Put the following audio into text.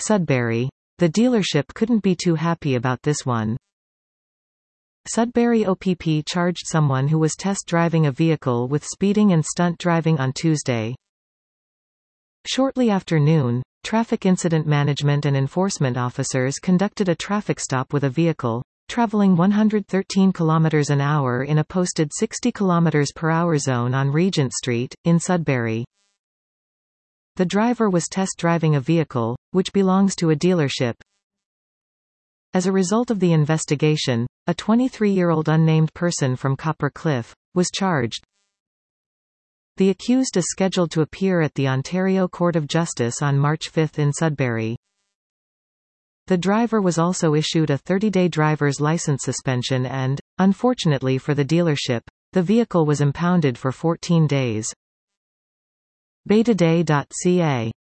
Sudbury. The dealership couldn't be too happy about this one. Sudbury OPP charged someone who was test driving a vehicle with speeding and stunt driving on Tuesday. Shortly after noon, traffic incident management and enforcement officers conducted a traffic stop with a vehicle traveling 113 km an hour in a posted 60 km per hour zone on Regent Street, in Sudbury. The driver was test driving a vehicle, which belongs to a dealership. As a result of the investigation, a 23-year-old unnamed person from Copper Cliff was charged. The accused is scheduled to appear at the Ontario Court of Justice on March 5 in Sudbury. The driver was also issued a 30-day driver's license suspension and, unfortunately for the dealership, the vehicle was impounded for 14 days. Betaday.ca